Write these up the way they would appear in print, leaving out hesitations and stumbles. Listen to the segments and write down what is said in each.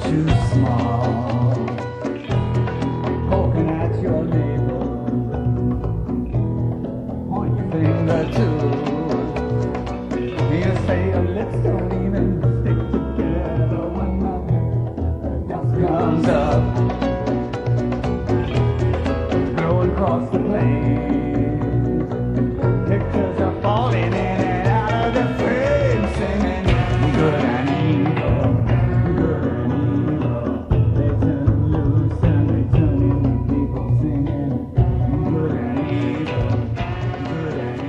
too small. Poking at your neighbor, point your finger too. You say your lips don't even stick together when the dust comes up, blowing across the plains. Pictures are falling in and out of the frame, singing good and evil, good and evil. They turn loose and they turn into people singing good and evil, good and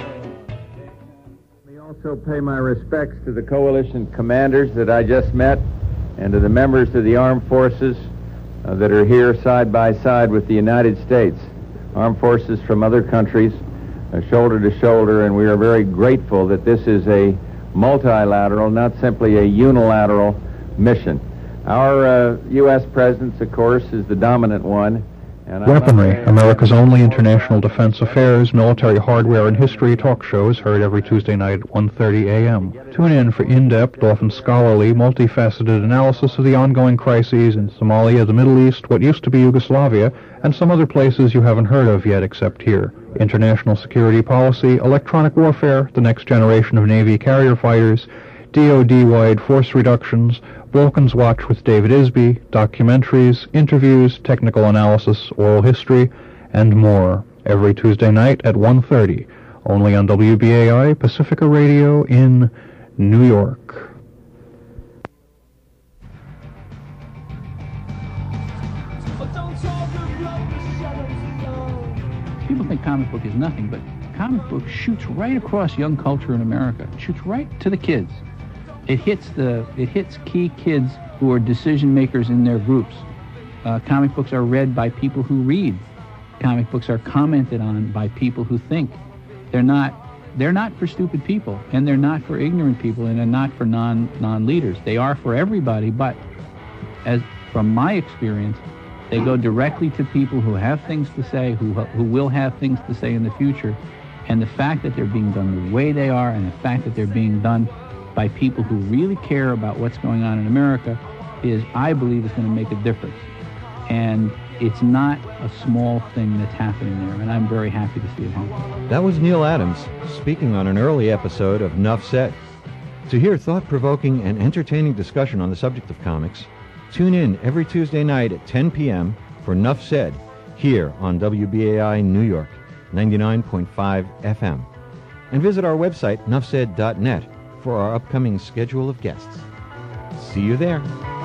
evil. Let me also pay my respects to the coalition commanders that I just met and to the members of the armed forces that are here side by side with the United States. Armed forces from other countries, shoulder to shoulder, and we are very grateful that this is a multilateral, not simply a unilateral mission. Our U.S. presence, of course, is the dominant one. And Weaponry, America's only international defense affairs, military hardware, and history talk shows heard every Tuesday night at 1:30 a.m. Tune in for in-depth, often scholarly, multifaceted analysis of the ongoing crises in Somalia, the Middle East, what used to be Yugoslavia, and some other places you haven't heard of yet except here. International security policy, electronic warfare, the next generation of Navy carrier fighters, DoD-wide force reductions, Vulcan's Watch with David Isby, documentaries, interviews, technical analysis, oral history, and more. Every Tuesday night at 1:30, only on WBAI Pacifica Radio in New York. People think comic book is nothing, but comic book shoots right across young culture in America. It shoots right to the kids. It hits key kids who are decision makers in their groups. Comic books are read by people who read. Comic books are commented on by people who think. They're not for stupid people, and they're not for ignorant people, and they're not for non-leaders. They are for everybody, but as from my experience, they go directly to people who have things to say, who will have things to say in the future. And the fact that they're being done the way they are, and the fact that they're being done by people who really care about what's going on in America is, I believe, is going to make a difference. And it's not a small thing that's happening there, and I'm very happy to see it happen. That was Neil Adams speaking on an early episode of Nuff Said. To hear thought-provoking and entertaining discussion on the subject of comics, tune in every Tuesday night at 10 p.m. for Nuff Said here on WBAI New York, 99.5 FM. And visit our website, nuffsaid.net, for our upcoming schedule of guests. See you there.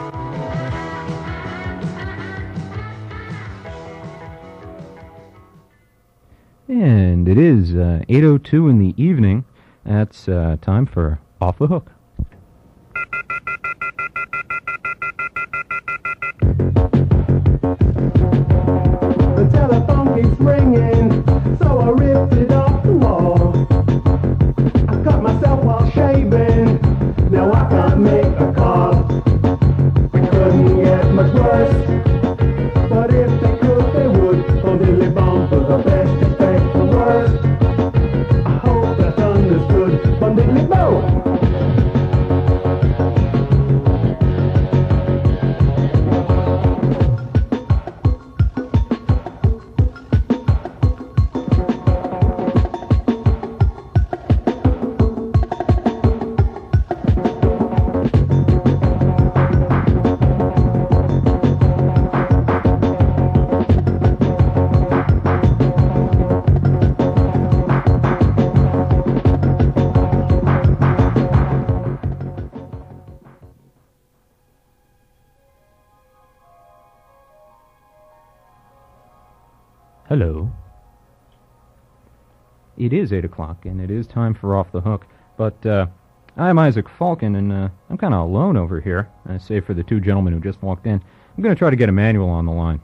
And it is 8:02 in the evening. That's time for Off the Hook. The telephone keeps ringing, so I ripped it off the wall. I cut myself while shaving, now I can't make a call. It couldn't get much worse, but if they could, they would. From Dilly Bomb for the best, expect the worst. I hope that's understood. From Dilly Bomb. Hello. It is 8 o'clock, and it is time for Off the Hook, but I'm Isaac Falcon, and I'm kind of alone over here, save for the two gentlemen who just walked in. I'm going to try to get Emmanuel on the line.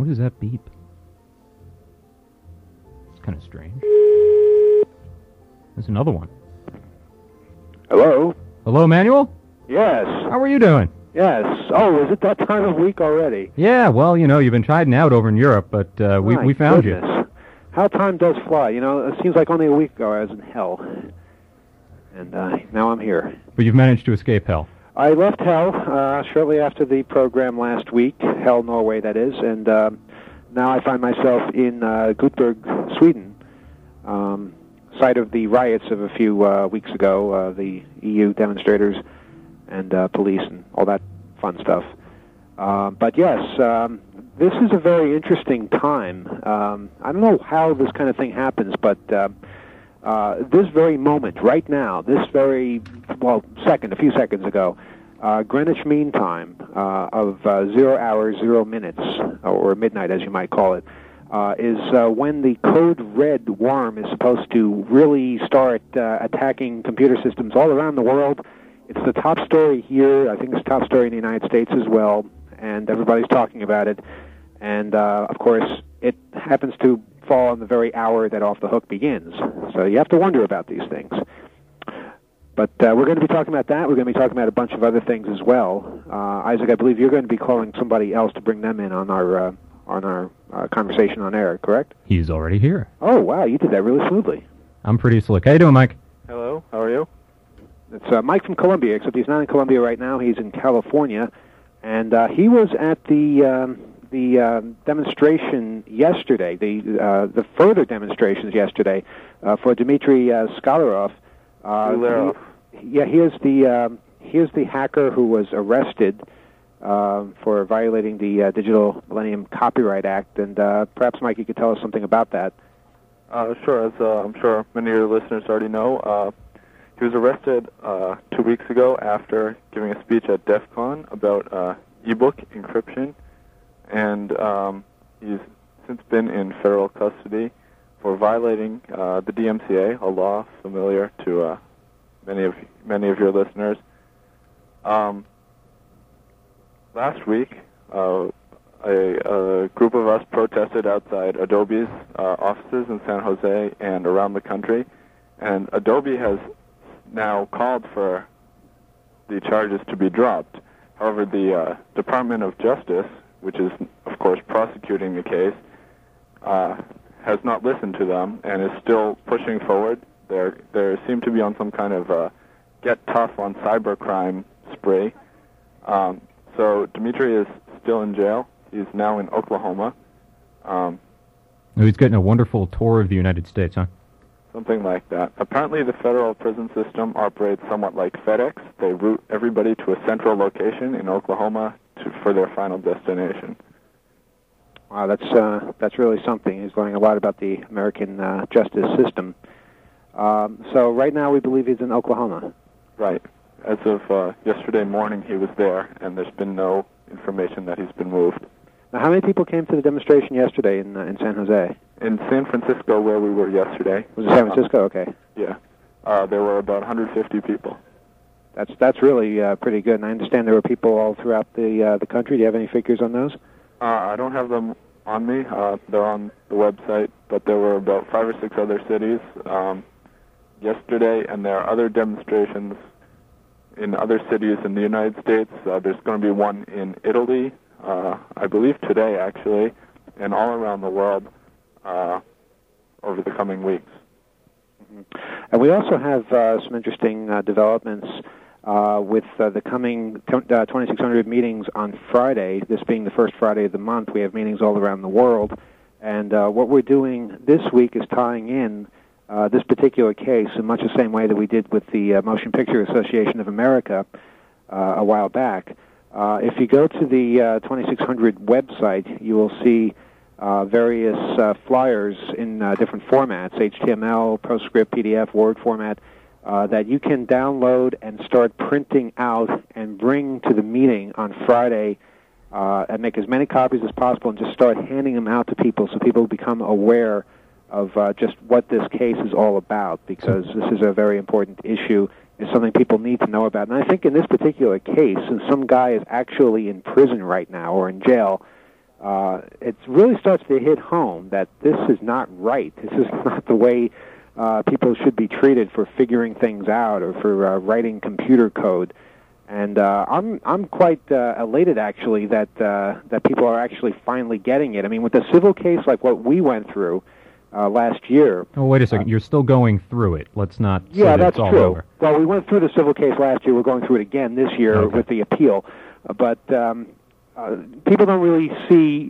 What is that beep? It's kind of strange. There's another one. Hello? Hello, Manuel? Yes. How are you doing? Yes. Oh, is it that time of week already? Yeah, well, you've been hiding out over in Europe, but we found goodness. you. How time does fly. It seems like only a week ago I was in hell. And now I'm here. But you've managed to escape hell. I left hell shortly after the program last week, Hell, Norway, that is, and now I find myself in Gothenburg, Sweden, site of the riots of a few weeks ago, the EU demonstrators and police and all that fun stuff. But yes, this is a very interesting time. I don't know how this kind of thing happens, but this very moment, right now, a few seconds ago, Greenwich Mean Time of 0 hours, 0 minutes, or midnight as you might call it, is when the code red worm is supposed to really start attacking computer systems all around the world. It's the top story here. I think it's the top story in the United States as well, and everybody's talking about it. And, of course, it happens to fall on the very hour that Off the Hook begins. So you have to wonder about these things. But we're going to be talking about that. We're going to be talking about a bunch of other things as well. Isaac, I believe you're going to be calling somebody else to bring them in on our conversation on air, correct? He's already here. Oh, wow, you did that really smoothly. I'm pretty slick. How you doing, Mike? Hello, how are you? It's Mike from Columbia, except he's not in Columbia right now. He's in California. And he was at the demonstration yesterday, the further demonstrations yesterday for Dmitry Skalarov. He is the hacker who was arrested for violating the Digital Millennium Copyright Act, and perhaps, Mike, you could tell us something about that. Sure. As I'm sure many of your listeners already know, he was arrested 2 weeks ago after giving a speech at DEF CON about e-book encryption, and he's since been in federal custody for violating the DMCA, a law familiar to many of your listeners. Last week, a group of us protested outside Adobe's offices in San Jose and around the country, and Adobe has now called for the charges to be dropped. However, the Department of Justice, which is, of course, prosecuting the case, has not listened to them and is still pushing forward. They seem to be on some kind of get tough on cybercrime spree. So Dmitry is still in jail. He's now in Oklahoma. He's getting a wonderful tour of the United States, huh? Something like that. Apparently the federal prison system operates somewhat like FedEx. They route everybody to a central location in Oklahoma for their final destination. Wow, that's really something. He's learning a lot about the American justice system. So right now we believe he's in Oklahoma. Right. As of yesterday morning, he was there, and there's been no information that he's been moved. Now, how many people came to the demonstration yesterday in San Jose? In San Francisco, where we were yesterday. Was it San Francisco? Okay. Yeah. There were about 150 people. That's really pretty good. And I understand there were people all throughout the country. Do you have any figures on those? I don't have them on me. They're on the website, but there were about 5 or 6 other cities yesterday, and there are other demonstrations in other cities in the United States. There's going to be one in Italy, I believe today, actually, and all around the world over the coming weeks. Mm-hmm. And we also have some interesting developments with the coming 2600 meetings on Friday, this being the first Friday of the month. We have meetings all around the world. And what we're doing this week is tying in this particular case in much the same way that we did with the Motion Picture Association of America a while back. If you go to the 2600 website, you will see various flyers in different formats, HTML, PostScript, PDF, Word format, that you can download and start printing out and bring to the meeting on Friday and make as many copies as possible and just start handing them out to people so people become aware of just what this case is all about, because this is a very important issue. It's something people need to know about. And I think in this particular case, since some guy is actually in prison right now or in jail, it really starts to hit home that this is not right. This is not the way people should be treated for figuring things out or for writing computer code. And I'm quite elated, actually, that people are actually finally getting it. I mean, with a civil case like what we went through last year. Oh, wait a second. You're still going through it. Let's not say yeah, that that's it's all true. over. Well, we went through the civil case last year. We're going through it again this year with the appeal. But people don't really see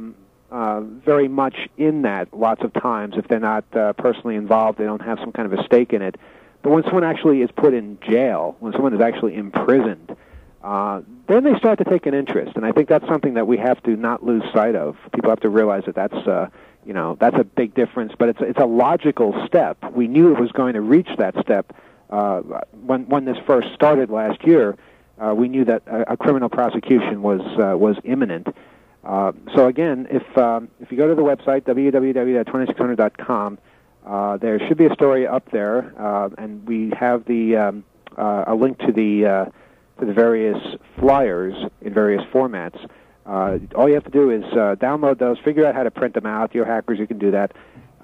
very much in that lots of times. If they're not personally involved, they don't have some kind of a stake in it. But when someone actually is put in jail, when someone is actually imprisoned, then they start to take an interest. And I think that's something that we have to not lose sight of. People have to realize that that's a big difference. But it's a logical step. We knew it was going to reach that step when this first started last year. We knew that a criminal prosecution was imminent. So again, if you go to the website www.2600.com, there should be a story up there, and we have a link to the various flyers in various formats. All you have to do is download those, figure out how to print them out. You're hackers, you can do that,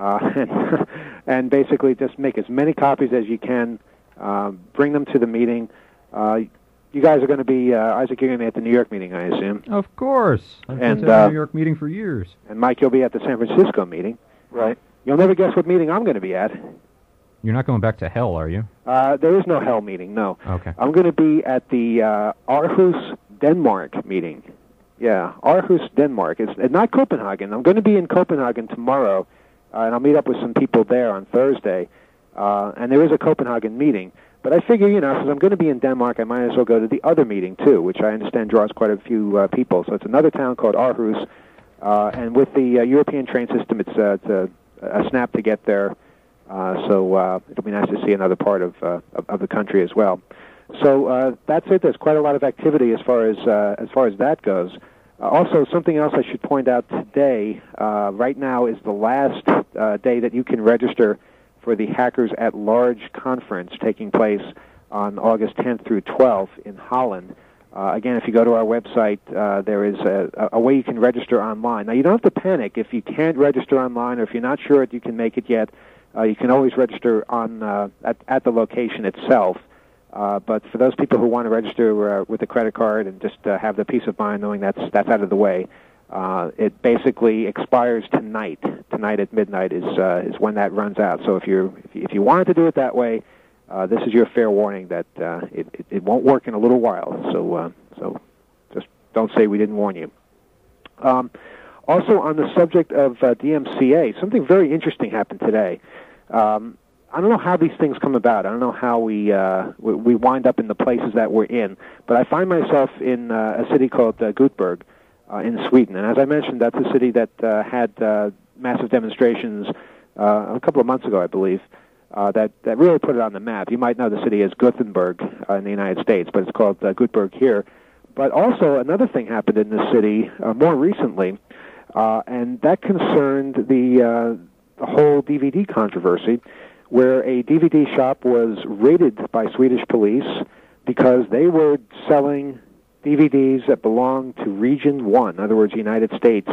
and basically just make as many copies as you can. Bring them to the meeting. You guys are going to be, Isaac, you're going to be at the New York meeting, I assume. Of course. I've been to the New York meeting for years. And Mike, you'll be at the San Francisco meeting. Right. You'll never guess what meeting I'm going to be at. You're not going back to hell, are you? There is no hell meeting, no. Okay. I'm going to be at the Aarhus, Denmark meeting. Yeah, Aarhus, Denmark. It's not Copenhagen. I'm going to be in Copenhagen tomorrow, and I'll meet up with some people there on Thursday. And there is a Copenhagen meeting. But I figure, since I'm going to be in Denmark, I might as well go to the other meeting, too, which I understand draws quite a few people. So it's another town called Aarhus. And with the European train system, it's a snap to get there. So it'll be nice to see another part of the country as well. So that's it. There's quite a lot of activity as far as that goes. Also, something else I should point out today. Right now is the last day that you can register for the Hackers at Large conference taking place on August 10th through 12th in Holland. Again, if you go to our website, there is a way you can register online. Now, you don't have to panic if you can't register online or if you're not sure if you can make it yet. You can always register on at the location itself. But for those people who want to register with a credit card and just have the peace of mind knowing that's out of the way, it basically expires tonight. Tonight at midnight is when that runs out. So if you wanted to do it that way, this is your fair warning that it won't work in a little while. So just don't say we didn't warn you. Also on the subject of DMCA, something very interesting happened today. I don't know how these things come about. I don't know how we wind up in the places that we're in. But I find myself in a city called Göteborg in Sweden. And as I mentioned, that's a city that had massive demonstrations a couple of months ago, I believe, that really put it on the map. You might know the city as Gothenburg in the United States, but it's called Göteborg here. But also another thing happened in this city more recently, and that concerned the whole DVD controversy, where a DVD shop was raided by Swedish police because they were selling DVDs that belonged to Region 1, in other words, United States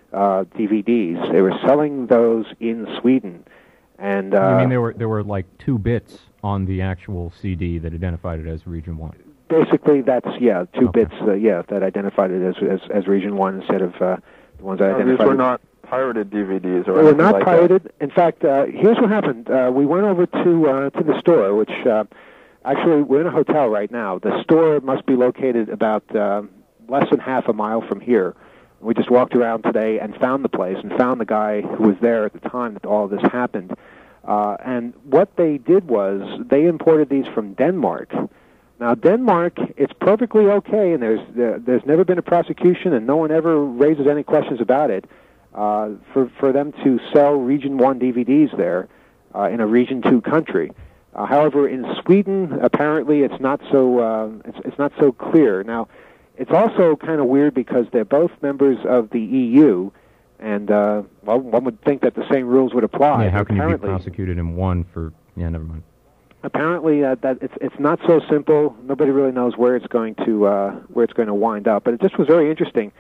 DVDs. They were selling those in Sweden. And you mean there were like 2 bits on the actual CD that identified it as Region 1? Basically, that's, 2 bits, that identified it as Region 1 instead of the ones that identified it. These were not pirated DVDs or anything like that. They were not pirated. In fact, here's what happened. We went over to the store, which actually we're in a hotel right now. The store must be located about less than half a mile from here. We just walked around today and found the place and found the guy who was there at the time that all of this happened. And what they did was they imported these from Denmark. Now, Denmark, it's perfectly okay, and there's never been a prosecution, and no one ever raises any questions about it. For them to sell Region 1 DVDs there in a Region 2 country. However, in Sweden, apparently it's not so it's not so clear. Now, it's also kind of weird because they're both members of the EU, and one would think that the same rules would apply. Yeah, how can you be prosecuted in one for? Yeah, never mind. Apparently, that it's not so simple. Nobody really knows where it's going to wind up. But it just was very interesting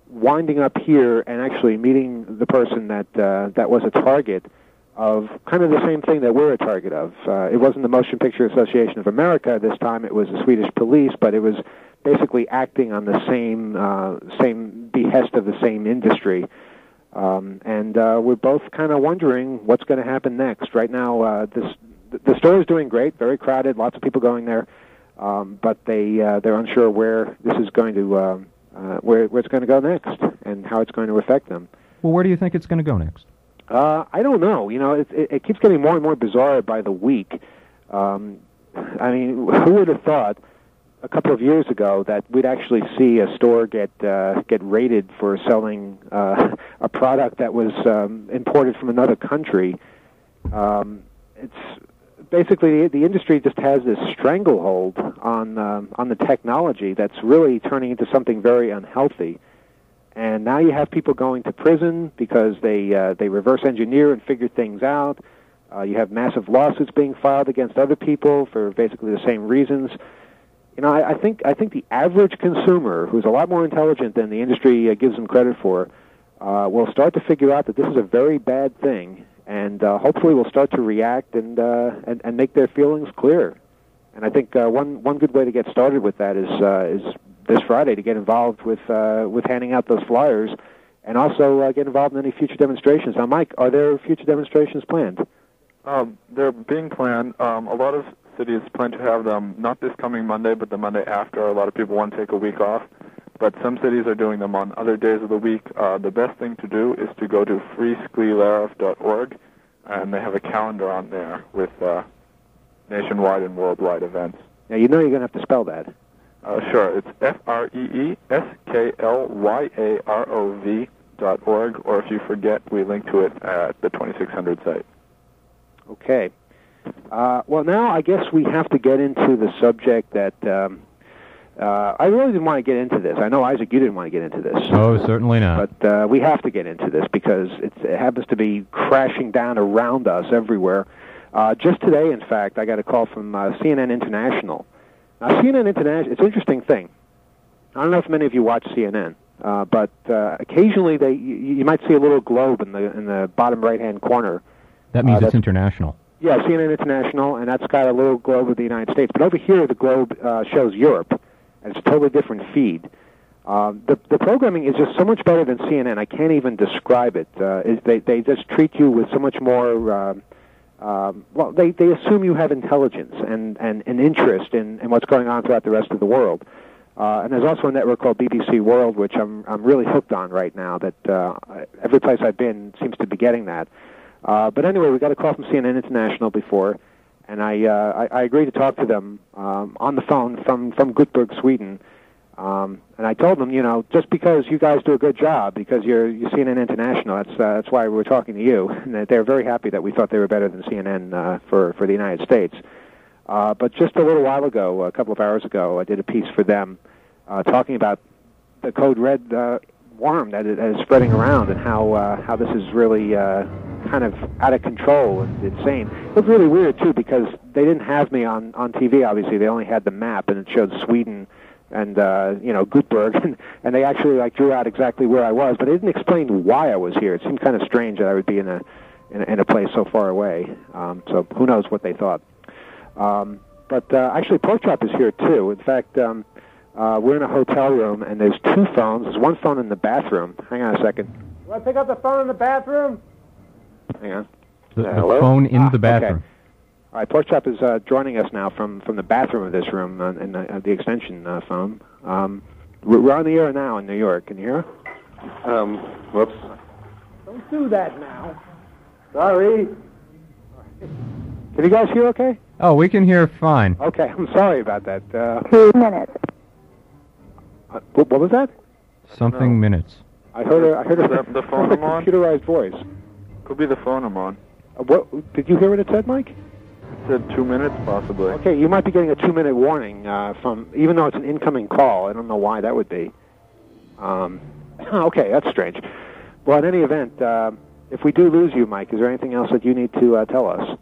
winding up here and actually meeting the person that was a target of kind of the same thing that we're a target of. It wasn't the Motion Picture Association of America this time; it was the Swedish police, but it was basically acting on the same behest of the same industry. And we're both kind of wondering what's going to happen next. Right now, the store is doing great, very crowded, lots of people going there, but they're unsure where this is going to where it's going to go next and how it's going to affect them. Well, where do you think it's going to go next? I don't know. You know, it keeps getting more and more bizarre by the week. I mean, who would have thought a couple of years ago that we'd actually see a store get raided for selling a product that was imported from another country? It's basically the industry just has this stranglehold on the technology that's really turning into something very unhealthy. And now you have people going to prison because they reverse engineer and figure things out. You have massive lawsuits being filed against other people for basically the same reasons. You know, I think the average consumer, who's a lot more intelligent than the industry gives them credit for, will start to figure out that this is a very bad thing, and hopefully will start to react and make their feelings clear. And I think one good way to get started with that is this Friday to get involved with handing out those flyers, and also get involved in any future demonstrations. Now, Mike, are there future demonstrations planned? They're being planned. A lot of cities plan to have them not this coming Monday, but the Monday after. A lot of people want to take a week off, but some cities are doing them on other days of the week. The best thing to do is to go to freesklilarov.org, and they have a calendar on there with nationwide and worldwide events. Now, you know you're going to have to spell that. Sure. It's FREESKLYAROV.org, or if you forget, we link to it at the 2600 site. Okay. Well, now I guess we have to get into the subject that I really didn't want to get into this. I know, Isaac, you didn't want to get into this. Oh, certainly not. But we have to get into this because it happens to be crashing down around us everywhere. Just today, in fact, I got a call from CNN International. Now, CNN International, it's an interesting thing. I don't know if many of you watch CNN, but occasionally you might see a little globe in the bottom right-hand corner. That means it's international. Yeah, CNN International, and that's got a little globe of the United States. But over here, the globe shows Europe, and it's a totally different feed. The programming is just so much better than CNN. I can't even describe it. They just treat you with so much more. Well, they assume you have intelligence and an interest in what's going on throughout the rest of the world. And there's also a network called BBC World, which I'm really hooked on right now. That every place I've been seems to be getting that. But anyway, we got a call from CNN International before, and I agreed to talk to them on the phone from Gothenburg, Sweden. And I told them, you know, just because you guys do a good job, because you're CNN International, that's why we're talking to you. And they're very happy that we thought they were better than CNN for the United States. But just a little while ago, a couple of hours ago, I did a piece for them talking about the Code Red worm that is spreading around and how this is really kind of out of control and insane. It was really weird, too, because they didn't have me on TV, obviously. They only had the map, and it showed Sweden and, Gothenburg, and they actually, drew out exactly where I was, but they didn't explain why I was here. It seemed kind of strange that I would be in a place so far away. So who knows what they thought. But actually, Porkchop is here, too. In fact, we're in a hotel room, and there's two phones. There's one phone in the bathroom. Hang on a second. You want to pick up the phone in the bathroom? Hang on. The phone in the bathroom. Okay. All right, Porkchop is joining us now from the bathroom of this room in the extension phone. We're on the air now in New York. Can you hear? Whoops. Don't do that now. Sorry. Can you guys hear okay? Oh, we can hear fine. Okay, I'm sorry about that. 2 minutes. What was that? Something minutes. I heard the phone I'm on? Computerized voice. Could be the phone I'm on. What did you hear what it said, Mike? It said 2 minutes, possibly. Okay, you might be getting a 2-minute warning from, even though it's an incoming call. I don't know why that would be. Okay, that's strange. Well, in any event, if we do lose you, Mike, is there anything else that you need to tell us?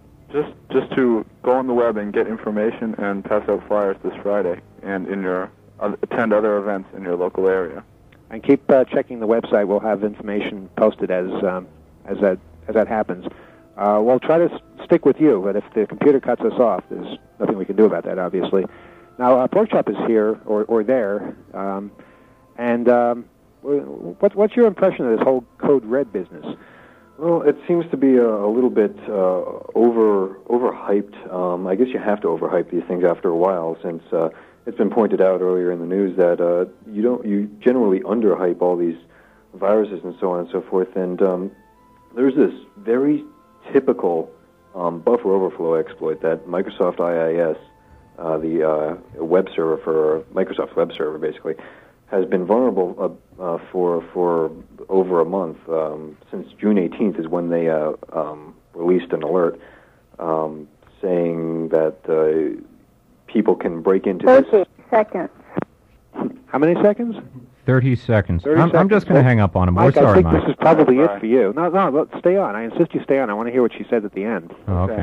Just to go on the web and get information and pass out flyers this Friday, and in your attend other events in your local area. And keep checking the website. We'll have information posted as that happens. We'll try to stick with you, but if the computer cuts us off, there's nothing we can do about that, obviously. Now, Pork Chop is here or there, and what's your impression of this whole Code Red business? Well, it seems to be a little bit overhyped. I guess you have to overhype these things after a while, since it's been pointed out earlier in the news that you generally underhype all these viruses and so on and so forth. And there's this very typical buffer overflow exploit that Microsoft IIS, the web server for Microsoft web server, basically, has been vulnerable for over a month. Since June 18th is when they released an alert saying that people can break into 30 seconds. How many seconds? 30 seconds. 30 I'm just going to hang up on him. Mike, We're sorry, I think Mike. this is probably it for you. No, stay on. I insist you stay on. I want to hear what she said at the end. Oh, okay.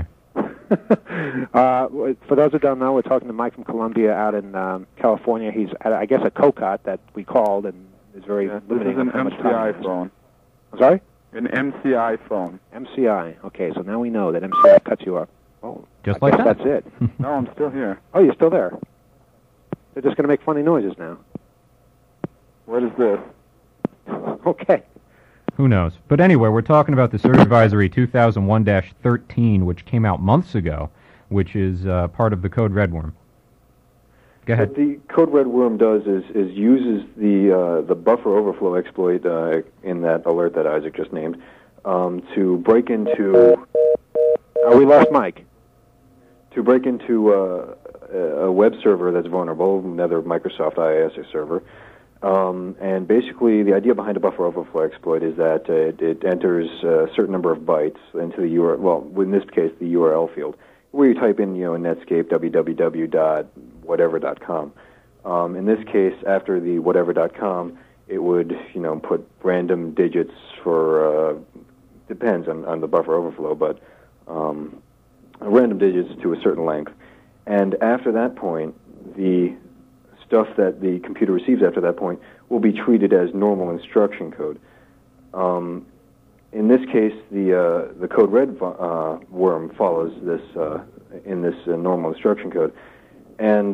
For those who don't know, we're talking to Mike from Columbia out in California. He's at, I guess, a COCOT that we called and is very limiting on how much time. MCI phone. I'm sorry? An MCI phone. MCI. Okay, so now we know that MCI cuts you off. Oh, Just I like guess that. That's it. No, I'm still here. Oh, you're still there. They're just going to make funny noises now. What is this? Okay. Who knows? But anyway, we're talking about the Surge Advisory 2001-13, which came out months ago, which is part of the Code Red Worm. Go ahead. What the Code Red Worm does is uses the buffer overflow exploit in that alert that Isaac just named to break into. We lost Mike. To break into a web server that's vulnerable, another Microsoft IIS server. And basically, the idea behind a buffer overflow exploit is that it enters a certain number of bytes into the URL. Well, in this case, the URL field, where you type in, in Netscape www.whatever.com. In this case, after the whatever.com, it would put random digits for depends on the buffer overflow, but random digits to a certain length. And after that point, the stuff that the computer receives after that point will be treated as normal instruction code. In this case, the Code Red worm follows this in this normal instruction code, and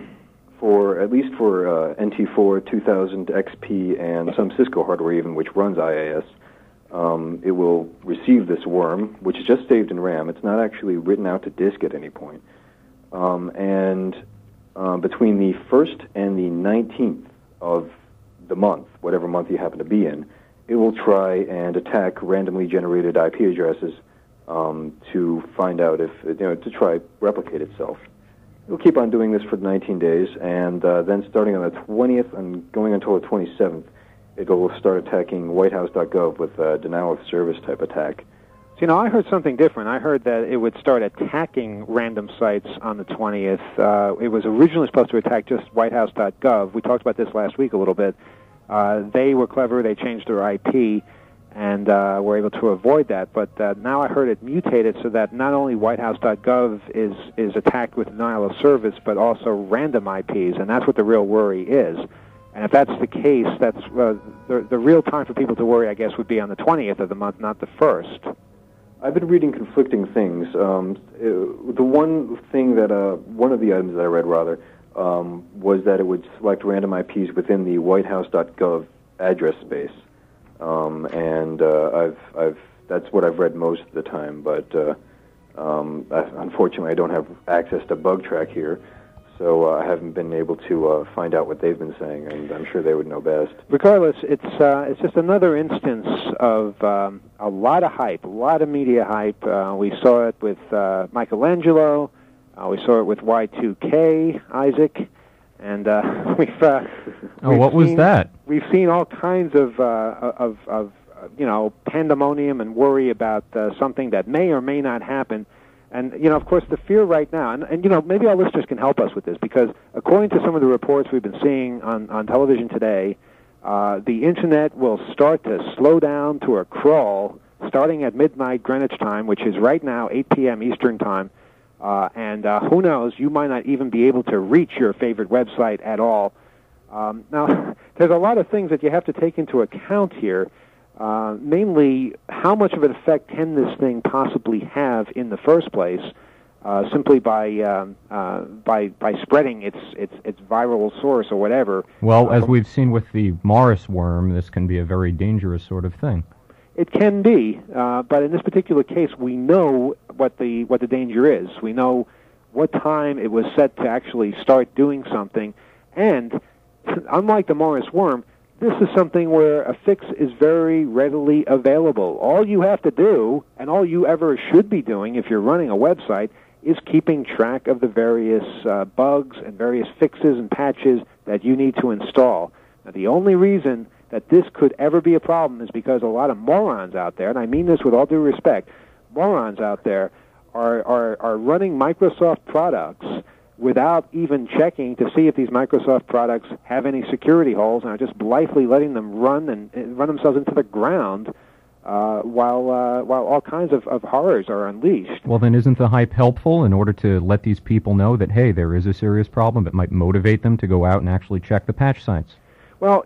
at least for NT4, 2000 XP, and some Cisco hardware even, which runs IIS, it will receive this worm, which is just saved in RAM. It's not actually written out to disk at any point, and between the 1st and the 19th of the month, whatever month you happen to be in, it will try and attack randomly generated IP addresses to find out if, to try replicate itself. It will keep on doing this for 19 days, and then starting on the 20th and going until the 27th, it will start attacking whitehouse.gov with a denial of service type attack. I heard something different. I heard that it would start attacking random sites on the 20th. It was originally supposed to attack just whitehouse.gov. We talked about this last week a little bit. They were clever. They changed their IP and were able to avoid that. But now I heard it mutated so that not only whitehouse.gov is attacked with denial of service, but also random IPs, and that's what the real worry is. And if that's the case, that's the real time for people to worry, I guess, would be on the 20th of the month, not the 1st. I've been reading conflicting things. The one thing that, one of the items that I read, rather, was that it would select random IPs within the whitehouse.gov address space. That's what I've read most of the time, but unfortunately I don't have access to BugTrack here, so I haven't been able to find out what they've been saying, and I'm sure they would know best. Regardless, it's just another instance of a lot of hype, a lot of media hype. We saw it with Michelangelo. We saw it with Y2K, Isaac, and what was that? We've seen all kinds of pandemonium and worry about something that may or may not happen. And, of course, the fear right now, and maybe our listeners can help us with this, because according to some of the reports we've been seeing on television today, the Internet will start to slow down to a crawl starting at midnight Greenwich time, which is right now 8 p.m. Eastern time. And who knows, you might not even be able to reach your favorite website at all. Now, there's a lot of things that you have to take into account here. Mainly, how much of an effect can this thing possibly have in the first place, simply by spreading its viral source or whatever? Well, as we've seen with the Morris worm, this can be a very dangerous sort of thing. It can be, but in this particular case, we know what the danger is. We know what time it was set to actually start doing something, and unlike the Morris worm, this is something where a fix is very readily available. All you have to do, and all you ever should be doing if you're running a website, is keeping track of the various bugs and various fixes and patches that you need to install. Now, the only reason that this could ever be a problem is because a lot of morons out there, and I mean this with all due respect, morons out there are running Microsoft products without even checking to see if these Microsoft products have any security holes, and are just blithely letting them run and run themselves into the ground while all kinds of horrors are unleashed. Well, then isn't the hype helpful in order to let these people know that, hey, there is a serious problem? It might motivate them to go out and actually check the patch sites. Well,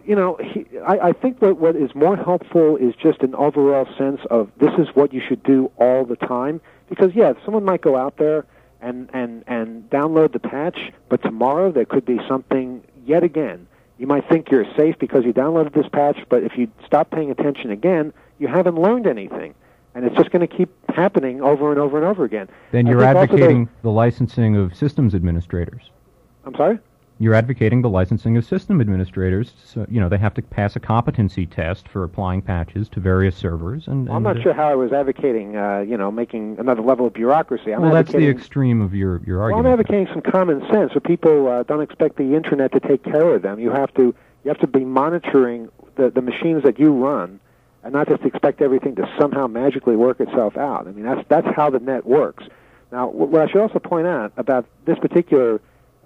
I think what is more helpful is just an overall sense of this is what you should do all the time. Because, yeah, someone might go out there and download the patch, but tomorrow there could be something yet again. You might think you're safe because you downloaded this patch, but if you stop paying attention again, you haven't learned anything. And it's just going to keep happening over and over and over again. Then you're advocating the licensing of systems administrators. I'm sorry? You're advocating the licensing of system administrators. So, they have to pass a competency test for applying patches to various servers. And I'm not sure how I was advocating, making another level of bureaucracy. Well, that's the extreme of your argument. Well, I'm advocating some common sense, so people don't expect the internet to take care of them. You have to be monitoring the machines that you run, and not just expect everything to somehow magically work itself out. I mean, that's how the net works. Now, what I should also point out about this particular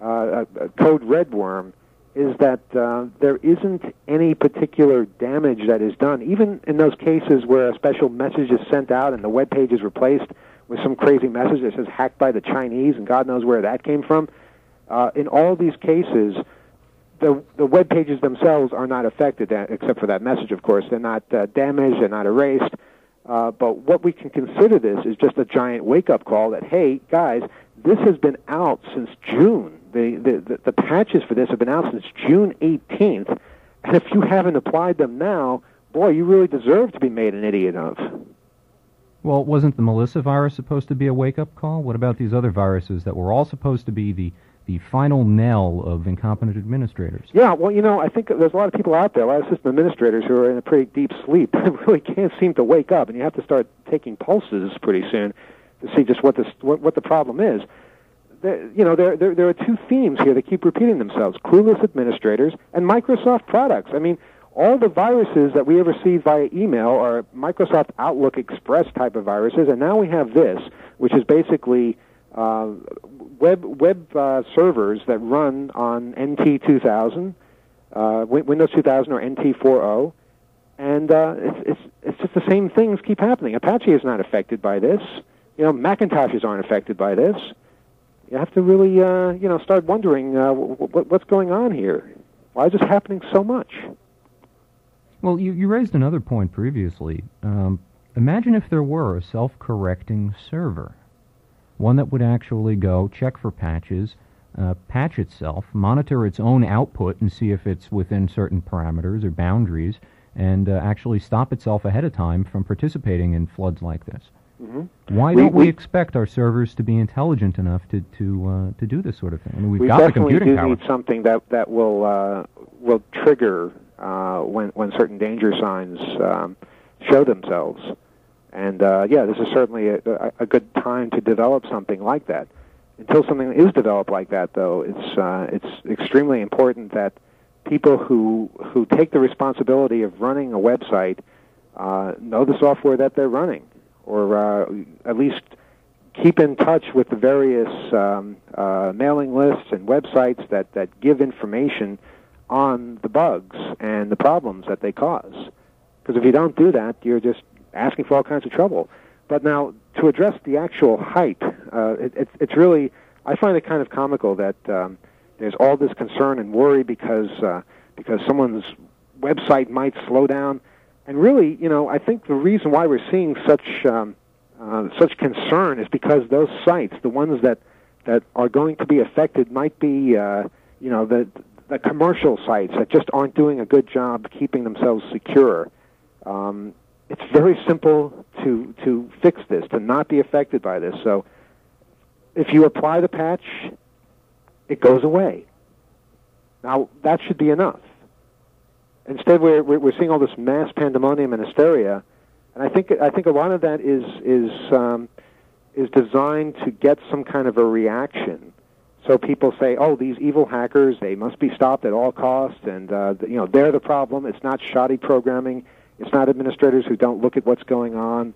Code Red worm is that there isn't any particular damage that is done, even in those cases where a special message is sent out and the web page is replaced with some crazy message that says hacked by the Chinese, and God knows where that came from. In all of these cases, the web pages themselves are not affected, except for that message, of course. They're not damaged, they're not erased. But what we can consider this is just a giant wake-up call that, hey, guys, this has been out since June. The patches for this have been out since June 18th, and if you haven't applied them now, boy, you really deserve to be made an idiot of. Well, wasn't the Melissa virus supposed to be a wake-up call? What about these other viruses that were all supposed to be the final knell of incompetent administrators? Yeah, well, I think there's a lot of people out there, a lot of system administrators who are in a pretty deep sleep and really can't seem to wake up, and you have to start taking pulses pretty soon to see just what the problem is. There are two themes here that keep repeating themselves: clueless administrators and Microsoft products. I mean, all the viruses that we ever see via email are Microsoft Outlook Express type of viruses, and now we have this, which is basically web servers that run on NT 2000, Windows 2000 or NT 4.0, and it's just the same things keep happening. Apache is not affected by this. Macintoshes aren't affected by this. You have to really, start wondering what's going on here. Why is this happening so much? Well, you raised another point previously. Imagine if there were a self-correcting server, one that would actually go check for patches, patch itself, monitor its own output and see if it's within certain parameters or boundaries, and actually stop itself ahead of time from participating in floods like this. Mm-hmm. Why don't we expect our servers to be intelligent enough to do this sort of thing? I mean, we've got the computing power. We definitely do need something that will trigger when certain danger signs show themselves. And this is certainly a good time to develop something like that. Until something is developed like that, though, it's extremely important that people who take the responsibility of running a website know the software that they're running, or at least keep in touch with the various mailing lists and websites that give information on the bugs and the problems that they cause. Because if you don't do that, you're just asking for all kinds of trouble. But now, to address the actual hype, it's really, I find it kind of comical that there's all this concern and worry because someone's website might slow down. And really, I think the reason why we're seeing such concern is because those sites, the ones that are going to be affected, might be the commercial sites that just aren't doing a good job keeping themselves secure. It's very simple to fix this, to not be affected by this. So if you apply the patch, it goes away. Now, that should be enough. Instead, we're seeing all this mass pandemonium and hysteria, and I think a lot of that is designed to get some kind of a reaction. So people say, "Oh, these evil hackers, they must be stopped at all costs," and they're the problem. It's not shoddy programming. It's not administrators who don't look at what's going on.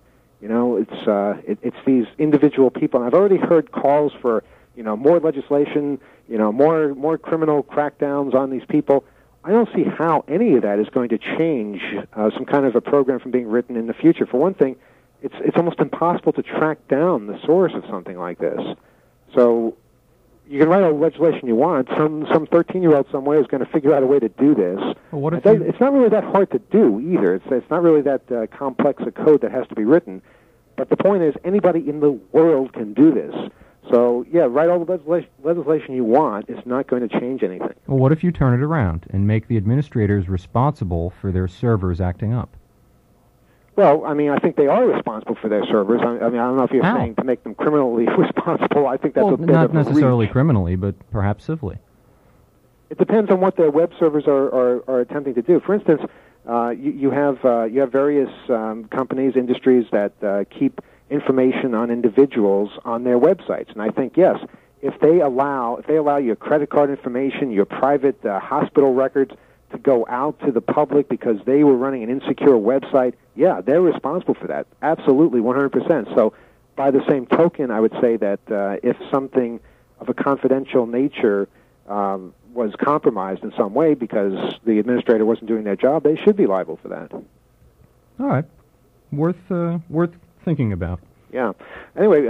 It's these individual people. And I've already heard calls for more legislation, more criminal crackdowns on these people. I don't see how any of that is going to change some kind of a program from being written in the future. For one thing, it's almost impossible to track down the source of something like this. So you can write all the legislation you want. Some 13-year-old somewhere is going to figure out a way to do this. Well, what if it's not really that hard to do either. It's not really that complex a code that has to be written. But the point is, anybody in the world can do this. So, yeah, write all the legislation you want. It's not going to change anything. Well, what if you turn it around and make the administrators responsible for their servers acting up? Well, I think they are responsible for their servers. I don't know if you're saying to make them criminally responsible. I think that's a bit not of a necessarily reach. criminally, but perhaps civilly. It depends on what their web servers are attempting to do. For instance, you have various companies, industries that keep information on individuals on their websites, and I think yes, if they allow your credit card information, your private hospital records to go out to the public because they were running an insecure website, yeah, they're responsible for that. Absolutely, 100%. So, by the same token, I would say that if something of a confidential nature was compromised in some way because the administrator wasn't doing their job, they should be liable for that. All right, worth thinking about. Yeah. Anyway,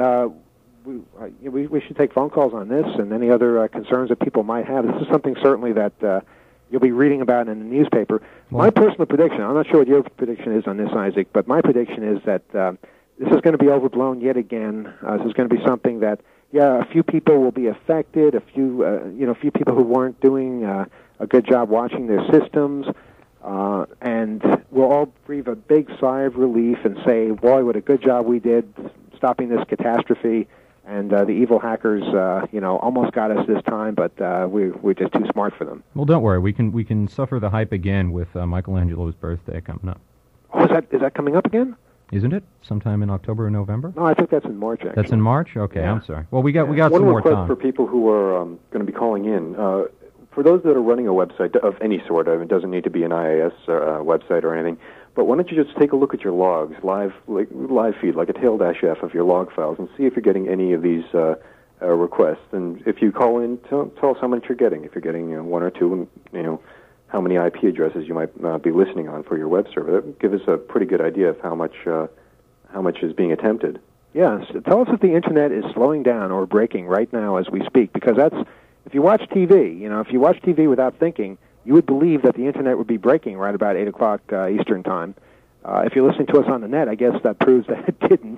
we should take phone calls on this and any other concerns that people might have. This is something certainly that you'll be reading about in the newspaper. My personal prediction, I'm not sure what your prediction is on this, Isaac, but my prediction is that this is going to be overblown yet again. This is going to be something that, a few people will be affected, a few people who weren't doing a good job watching their systems, and we'll all breathe a big sigh of relief and say, boy, what a good job we did stopping this catastrophe, and the evil hackers, almost got us this time, but we're just too smart for them. Well, don't worry, we can suffer the hype again with Michelangelo's birthday coming up. Oh, is that coming up again? Isn't it? Sometime in October or November? No, I think that's in March, actually. That's in March? Okay, yeah. I'm sorry. Well, we got some more time. One time. request for people who are going to be calling in. For those that are running a website of any sort, it doesn't need to be an IIS website or anything, but why don't you just take a look at your logs, live feed, like a tail-f of your log files, and see if you're getting any of these requests. And if you call in, tell us how much you're getting. If you're getting one or two, and how many IP addresses you might be listening on for your web server. That would give us a pretty good idea of how much is being attempted. Yes. Tell us if the Internet is slowing down or breaking right now as we speak, because if you watch TV, if you watch TV without thinking, you would believe that the Internet would be breaking right about 8 o'clock Eastern Time. If you're listening to us on the net, I guess that proves that it didn't.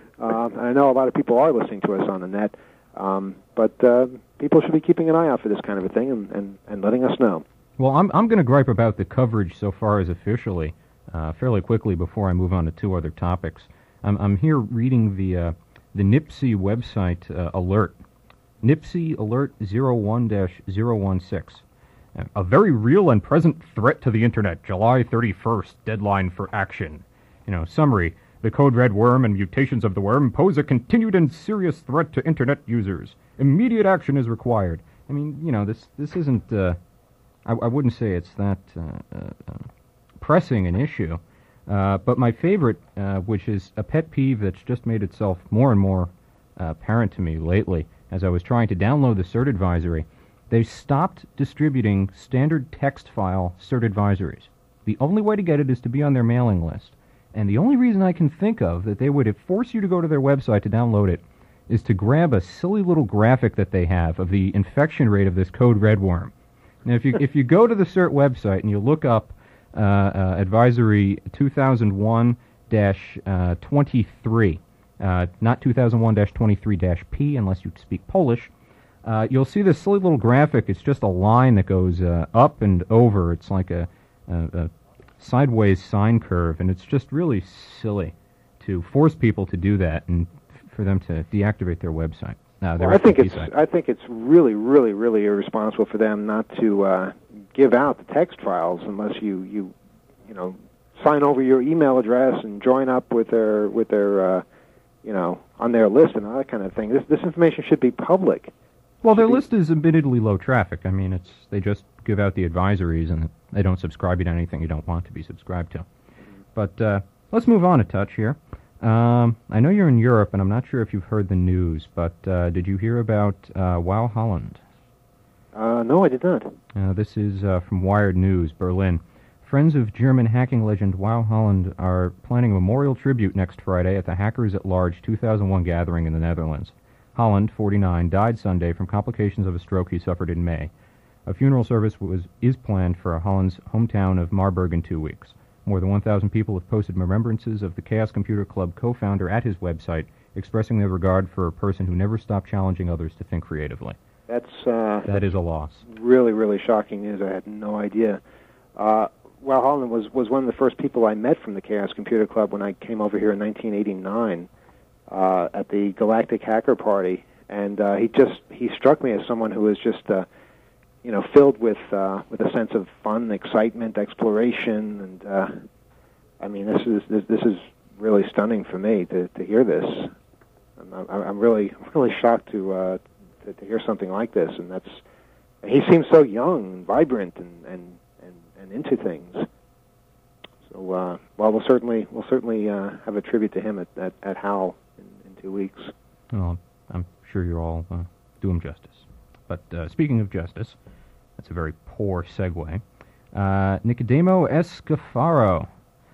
I know a lot of people are listening to us on the net, but people should be keeping an eye out for this kind of a thing and letting us know. Well, I'm going to gripe about the coverage so far as officially, fairly quickly before I move on to two other topics. I'm here reading the NIPSI website alert. NIPSI Alert 01-016. A very real and present threat to the Internet, July 31st, deadline for action. Summary. The Code Red worm and mutations of the worm pose a continued and serious threat to Internet users. Immediate action is required. This isn't... I wouldn't say it's that pressing an issue. But my favorite, which is a pet peeve that's just made itself more and more apparent to me lately, as I was trying to download the CERT advisory, they've stopped distributing standard text file CERT advisories. The only way to get it is to be on their mailing list. And the only reason I can think of that they would force you to go to their website to download it is to grab a silly little graphic that they have of the infection rate of this Code Red worm. Now, if you go to the CERT website and you look up advisory 2001-23, not 2001-23-P unless you speak Polish, you'll see this silly little graphic. It's just a line that goes up and over. It's like a sideways sine curve, and it's just really silly to force people to do that and for them to deactivate their website. Well, I think it's really, really, really irresponsible for them not to give out the text files unless you sign over your email address and join up with their on their list and all that kind of thing. This information should be public. Well, their list is admittedly low traffic. I mean, they just give out the advisories and they don't subscribe you to anything you don't want to be subscribed to. But let's move on a touch here. I know you're in Europe, and I'm not sure if you've heard the news, but did you hear about Wow Holland? No, I did not. This is from Wired News, Berlin. Friends of German hacking legend Wow Holland are planning a memorial tribute next Friday at the Hackers at Large 2001 gathering in the Netherlands. Holland, 49, died Sunday from complications of a stroke he suffered in May. A funeral service is planned for Holland's hometown of Marburg in 2 weeks. More than 1,000 people have posted remembrances of the Chaos Computer Club co-founder at his website, expressing their regard for a person who never stopped challenging others to think creatively. That is a loss. Really, really shocking news. I had no idea. Wow Holland was one of the first people I met from the Chaos Computer Club when I came over here in 1989 at the Galactic Hacker Party, and he struck me as someone who was just filled with a sense of fun, excitement, exploration, and I mean, this is really stunning for me to hear this. I'm really shocked to hear something like this, and he seems so young and vibrant and into things. So well, we'll certainly have a tribute to him at HAL in 2 weeks. Well, I'm sure you'll all do him justice. But speaking of justice, that's a very poor segue. Nicodemo Scarfo,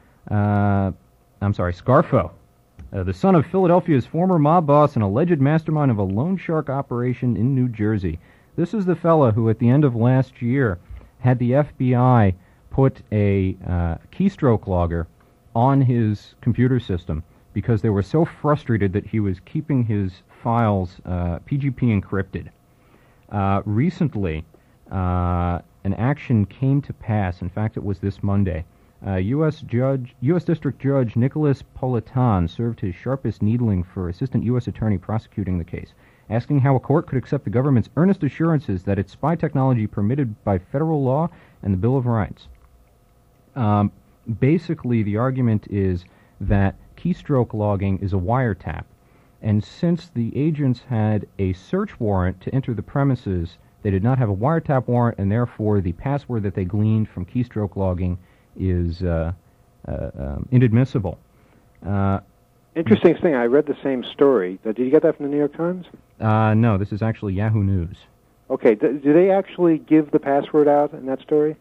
the son of Philadelphia's former mob boss and alleged mastermind of a loan shark operation in New Jersey. This is the fella who, at the end of last year, had the FBI put a keystroke logger on his computer system because they were so frustrated that he was keeping his files PGP encrypted. Recently, an action came to pass. In fact, it was this Monday. U.S. District Judge Nicholas Politan served his sharpest needling for Assistant U.S. Attorney prosecuting the case, asking how a court could accept the government's earnest assurances that its spy technology permitted by federal law and the Bill of Rights. Basically, the argument is that keystroke logging is a wiretap, and since the agents had a search warrant to enter the premises, they did not have a wiretap warrant, and therefore the password that they gleaned from keystroke logging is inadmissible. Interesting thing, I read the same story. Did you get that from the New York Times? No, this is actually Yahoo News. Okay, do they actually give the password out in that story?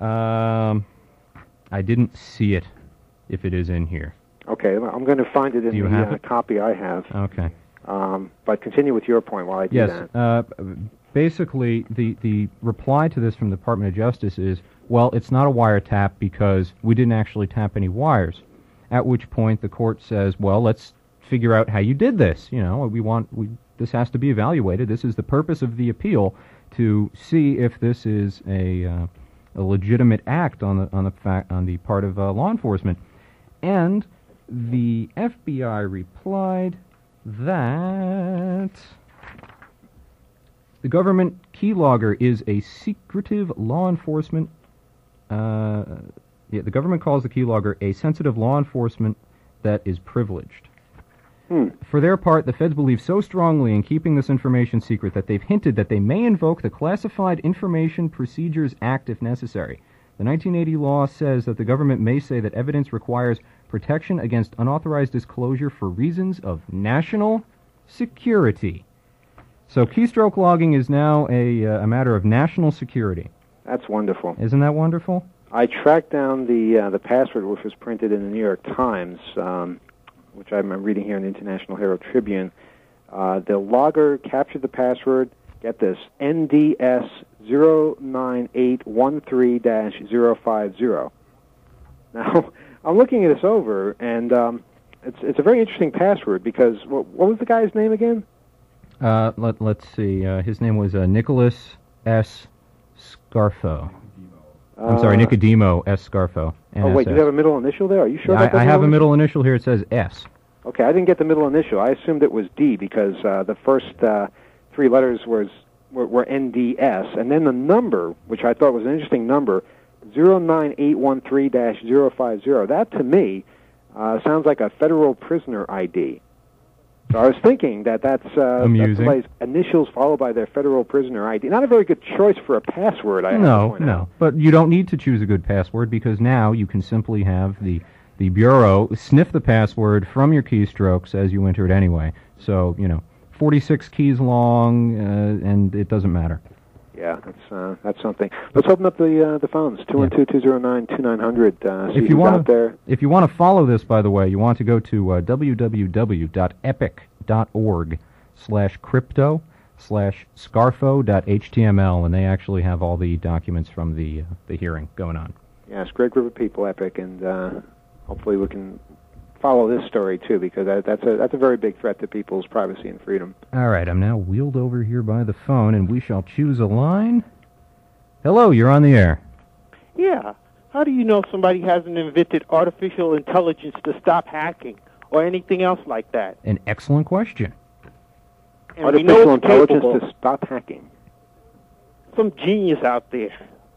I didn't see it, if it is in here. Okay, I'm going to find it in the copy I have. Okay. But continue with your point while I do that. Yes. Basically, the reply to this from the Department of Justice is, well, it's not a wiretap because we didn't actually tap any wires. At which point the court says, well, let's figure out how you did this. You know, this has to be evaluated. This is the purpose of the appeal, to see if this is a legitimate act on the part of law enforcement. And the FBI replied that the government keylogger is a secretive law enforcement. The government calls the keylogger a sensitive law enforcement that is privileged. For their part, the feds believe so strongly in keeping this information secret that they've hinted that they may invoke the Classified Information Procedures Act if necessary. The 1980 law says that the government may say that evidence requires protection against unauthorized disclosure for reasons of national security. So keystroke logging is now a matter of national security. That's wonderful. Isn't that wonderful? I tracked down the password, which was printed in the New York Times, which I'm reading here in the International Herald Tribune. The logger captured the password, get this, NDS 09813-050. Now, I'm looking at this over, and it's a very interesting password because what was the guy's name again? Let's see. His name was Nicholas S. Scarfo. I'm sorry, Nicodemo S. Scarfo. Oh, wait, do you have a middle initial there? Are you sure about that? I have a middle initial here. It says S. Okay, I didn't get the middle initial. I assumed it was D because the first three letters were NDS, and then the number, which I thought was an interesting number, 09813-050. That, to me, sounds like a federal prisoner ID. So I was thinking that's amusing. That's initials followed by their federal prisoner ID. Not a very good choice for a password, I have to point out. But you don't need to choose a good password because now you can simply have the Bureau sniff the password from your keystrokes as you enter it anyway. So, 46 keys long, and it doesn't matter. Yeah, that's something. Let's open up the phones, 212-209-2900. If you want to follow this, by the way, you want to go to www.epic.org/crypto/scarfo.html, and they actually have all the documents from the hearing going on. Yes, great group of people, Epic, and hopefully we can follow this story too, because that's a very big threat to people's privacy and freedom. All right, I'm now wheeled over here by the phone, and we shall choose a line. Hello, you're on the air. Yeah. How do you know somebody hasn't invented artificial intelligence to stop hacking or anything else like that? An excellent question. And artificial intelligence to stop hacking. Some genius out there.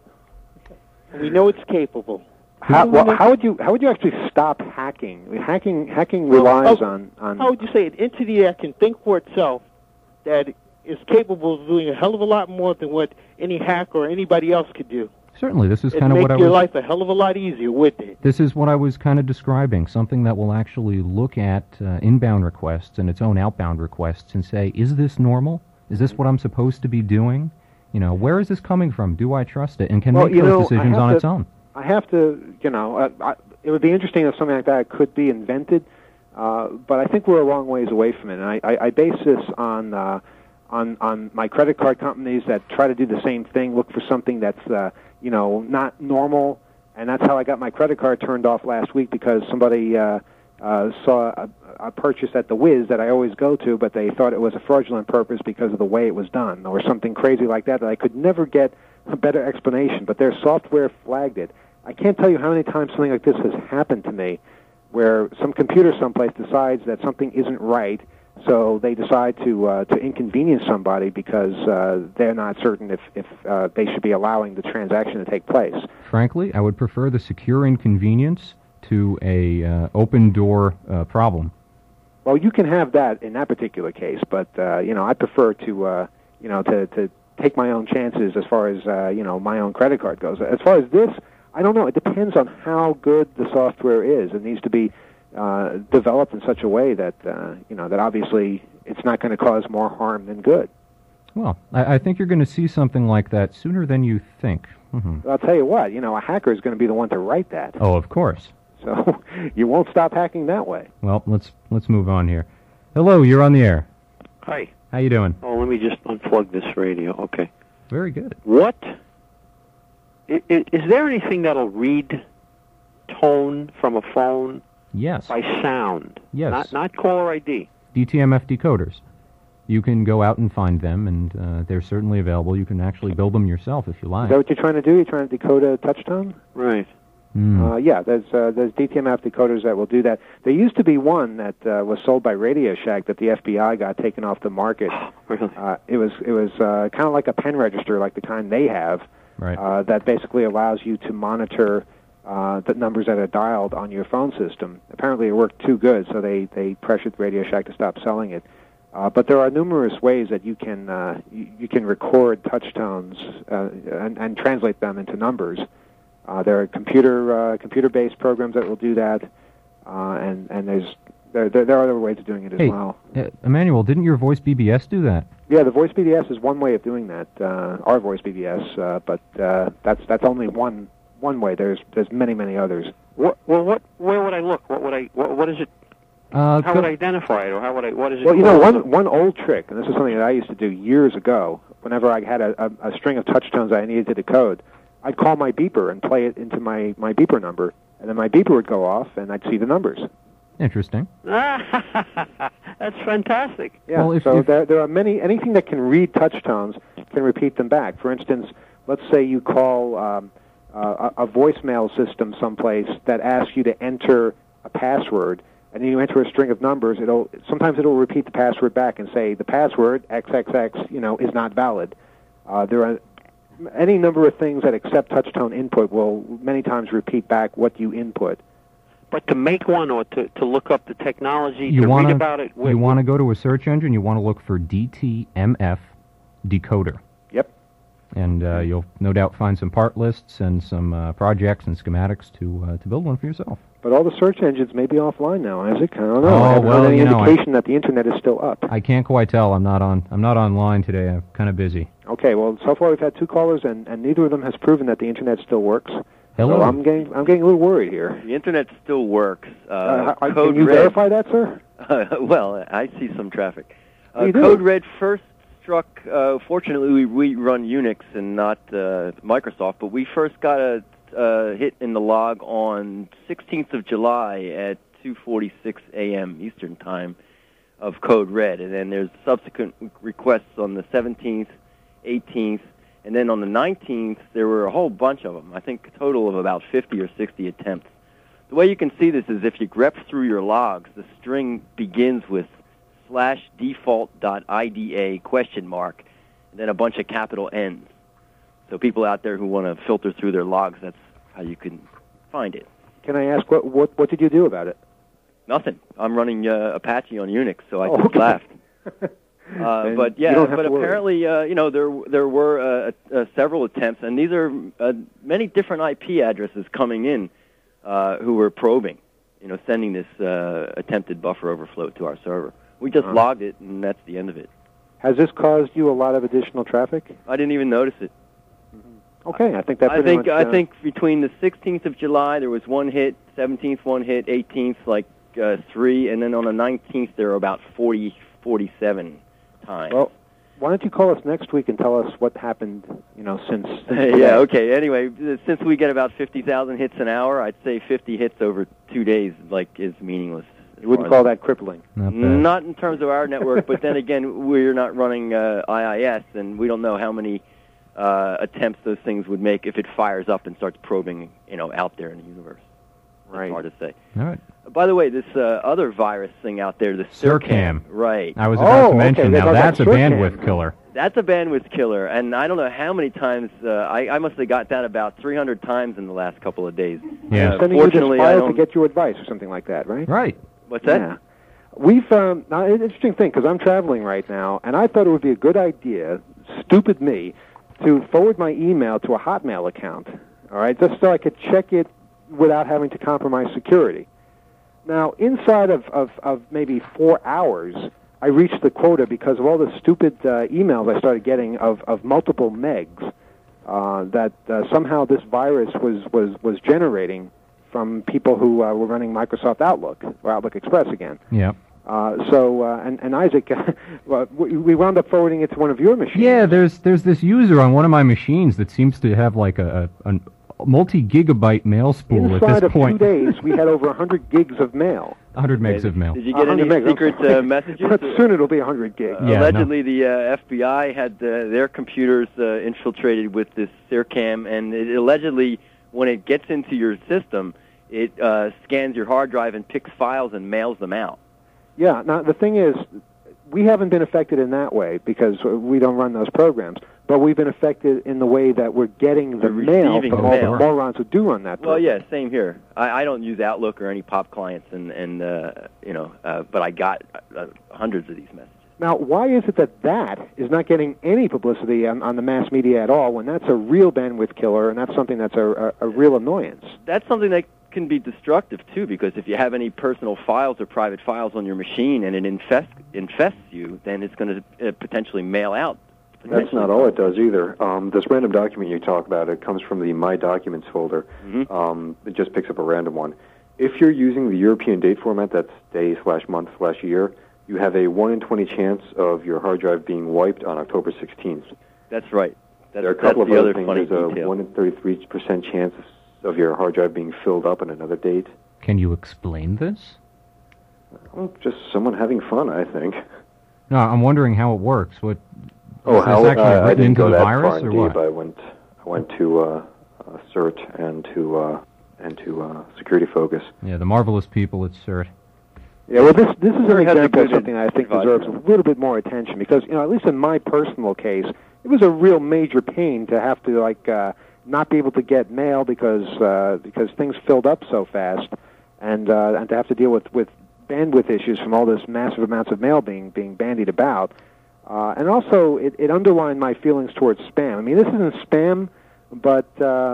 And we know it's capable. How would you actually stop hacking? I mean, hacking relies on. How would you say an entity that can think for itself, that is capable of doing a hell of a lot more than what any hacker or anybody else could do? Certainly, this is kind of what I was... It'd make your life a hell of a lot easier, wouldn't it? This is what I was kind of describing, something that will actually look at inbound requests and its own outbound requests and say, is this normal? Is this what I'm supposed to be doing? Where is this coming from? Do I trust it? And can make those decisions on its own. I have to, it would be interesting if something like that could be invented, but I think we're a long ways away from it. And I base this on my credit card companies that try to do the same thing, look for something that's, not normal. And that's how I got my credit card turned off last week, because somebody saw a purchase at the Wiz that I always go to, but they thought it was a fraudulent purpose because of the way it was done, or something crazy like that I could never get a better explanation. But their software flagged it. I can't tell you how many times something like this has happened to me, where some computer someplace decides that something isn't right, so they decide to inconvenience somebody because they're not certain if they should be allowing the transaction to take place. Frankly, I would prefer the secure inconvenience to a open door problem. Well, you can have that in that particular case, but I prefer to take my own chances as far as my own credit card goes. As far as this, I don't know. It depends on how good the software is. It needs to be developed in such a way that that obviously it's not going to cause more harm than good. Well, I think you're going to see something like that sooner than you think. Mm-hmm. I'll tell you what. A hacker is going to be the one to write that. Oh, of course. So you won't stop hacking that way. Well, let's move on here. Hello, you're on the air. Hi. How you doing? Oh, let me just unplug this radio. Okay. Very good. What? Is there anything that'll read tone from a phone? Yes. By sound? Yes. Not caller ID. DTMF decoders. You can go out and find them, and they're certainly available. You can actually build them yourself if you like. Is that what you're trying to do? You're trying to decode a touch tone? Right. Yeah, there's DTMF decoders that will do that. There used to be one that was sold by Radio Shack that the FBI got taken off the market. Really? It was kind of like a pen register, like the kind they have. Right. That basically allows you to monitor the numbers that are dialed on your phone system. Apparently, it worked too good, so they pressured Radio Shack to stop selling it. But there are numerous ways that you can record touch tones and translate them into numbers. There are computer-based programs that will do that, and there are other ways of doing it as well. Emmanuel, didn't your Voice BBS do that? Yeah, the Voice BBS is one way of doing that. Our Voice BBS, but that's only one way. There's many others. Where would I look? What is it How would I identify it, or what is it? Well, you know, called? one old trick, and this is something that I used to do years ago. Whenever I had a string of touch tones I needed to decode, I'd call my beeper and play it into my beeper number, and then my beeper would go off, and I'd see the numbers. Interesting. That's fantastic. Yeah. Well, so there are anything that can read touch tones can repeat them back. For instance, let's say you call a voicemail system someplace that asks you to enter a password, and then you enter a string of numbers. Sometimes it'll repeat the password back and say the password XXX, is not valid. There are any number of things that accept touch tone input will many times repeat back what you input. But to make one, or to look up the technology, You to wanna, read about it, you want to go to a search engine, you want to look for DTMF decoder. Yep. And you'll no doubt find some part lists and some projects and schematics to build one for yourself. But all the search engines may be offline now, Isaac. I don't know. Oh, I haven't well, heard any you know, indication that the internet is still up. I can't quite tell. I'm not online today. I'm kind of busy. Okay, well, so far we've had 2 callers, and neither of them has proven that the internet still works. Hello. So I'm getting a little worried here. The internet still works. Can you verify that, sir? Well, I see some traffic. You do? Code Red first struck. Fortunately, we run Unix and not Microsoft, but we first got a hit in the log on 16th of July at 2:46 a.m. Eastern Time of Code Red, and then there's subsequent requests on the 17th, 18th. And then on the 19th, there were a whole bunch of them. I think a total of about 50 or 60 attempts. The way you can see this is if you grep through your logs, the string begins with /default.ida ? And then a bunch of capital N's. So people out there who want to filter through their logs, that's how you can find it. Can I ask what did you do about it? Nothing. I'm running Apache on Unix, so I just okay. laughed. But yeah, but apparently, there were several attempts, and these are many different IP addresses coming in who were probing, sending this attempted buffer overflow to our server. We just logged it, and that's the end of it. Has this caused you a lot of additional traffic? I didn't even notice it. Okay, I think that. I think between the 16th of July there was 1 hit, 17th 1 hit, 18th 3, and then on the 19th there were about 47 times. Well, why don't you call us next week and tell us what happened, since yeah, okay. Anyway, since we get about 50,000 hits an hour, I'd say 50 hits over 2 days is meaningless. You wouldn't call that crippling? Not in terms of our network, but then again, we're not running IIS, and we don't know how many attempts those things would make if it fires up and starts probing, out there in the universe. Right. It's hard to say. All right. By the way, this other virus thing out there, the Sircam. Right. I was about to mention, now that's a bandwidth killer. That's a bandwidth killer, and I don't know how many times, I must have got that about 300 times in the last couple of days. Yeah. Sending you this file to get your advice or something like that, right? Right. What's that? Yeah. We've now an interesting thing, because I'm traveling right now, and I thought it would be a good idea, stupid me, to forward my email to a Hotmail account, all right, just so I could check it without having to compromise security. Now, inside of maybe 4 hours, I reached the quota because of all the stupid emails I started getting of multiple megs that somehow this virus was generating from people who were running Microsoft Outlook, or Outlook Express again. Yeah. And Isaac, we wound up forwarding it to one of your machines. Yeah, there's this user on one of my machines that seems to have like a multi-gigabyte mail spool Inside at this point. of 2 days, we had over 100 gigs of mail. 100 megs of mail. Did you get any secret messages? But soon it'll be 100 gigs. Allegedly, the FBI had their computers infiltrated with this Sircam, and it allegedly, when it gets into your system, it scans your hard drive and picks files and mails them out. Yeah, now the thing is, we haven't been affected in that way because we don't run those programs, but we've been affected in the way that we're getting the mail from all the morons who do run that program. Well, yeah, same here. I don't use Outlook or any POP clients, but I got hundreds of these messages. Now, why is it that is not getting any publicity on the mass media at all when that's a real bandwidth killer and that's something that's a real annoyance? That's something that can be destructive, too, because if you have any personal files or private files on your machine and it infests you, then it's going to potentially mail out. That's not all it does either. This random document you talk about, it comes from the My Documents folder. Mm-hmm. It just picks up a random one. if you're using the European date format, that's day/month/year, you have a 1 in 20 chance of your hard drive being wiped on October 16th. That's right. There are a couple of the other other things. funny There's a detail. 1 in 33% chance of your hard drive being filled up on another date. Can you explain this? Well, just someone having fun, I think. No, I'm wondering how it works. What? Oh, is how? this actually I written didn't into go the that virus far or in what? deep. I went to CERT and to Security Focus. Yeah, the marvelous people at CERT. Yeah, well, this is an Very example of good something I think advisor. deserves a little bit more attention because, at least in my personal case, it was a real major pain to have to not be able to get mail because things filled up so fast, and to have to deal with bandwidth issues from all this massive amounts of mail being bandied about, and also it underlined my feelings towards spam. I mean, this isn't spam, but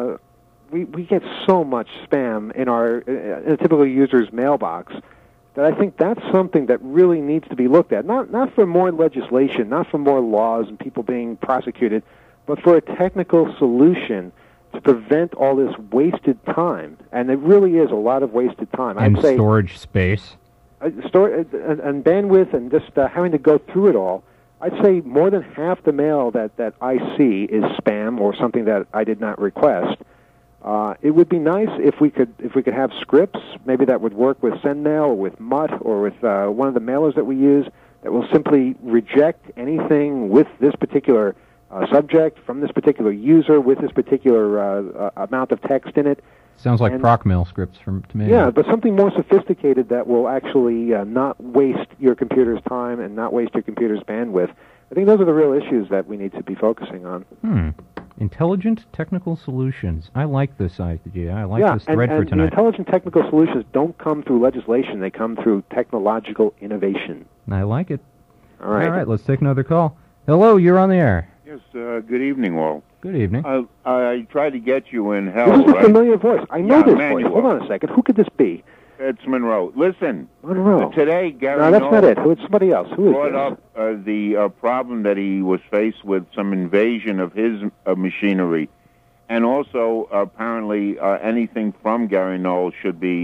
we get so much spam in a typical user's mailbox that I think that's something that really needs to be looked at. Not for more legislation, not for more laws and people being prosecuted, but for a technical solution to prevent all this wasted time. And it really is a lot of wasted time. And I'd say storage space. and bandwidth and just having to go through it all. I'd say more than half the mail that I see is spam or something that I did not request. It would be nice if we could have scripts, maybe that would work with SendMail or with Mutt or with one of the mailers that we use that will simply reject anything with this particular subject from this particular user with this particular amount of text in it. Sounds like ProcMail scripts to me. Yeah, but something more sophisticated that will actually not waste your computer's time and not waste your computer's bandwidth. I think those are the real issues that we need to be focusing on. Intelligent technical solutions. I like this idea. I like this and thread for the tonight. intelligent technical solutions don't come through legislation. They come through technological innovation. I like it. All right. All right, let's take another call. Hello, you're on the air. Yes, good evening, all. Good evening. I tried to get you in hell, This is a right? familiar voice. I know Yeah, this Manuel. voice. Hold on a second. Who could this be? It's Monroe. Listen, Monroe. Today, Gary No, that's not Knoll it. It's somebody else. Who is brought this? up the problem that he was faced with some invasion of his machinery. And also, apparently, anything from Gary Knoll should be,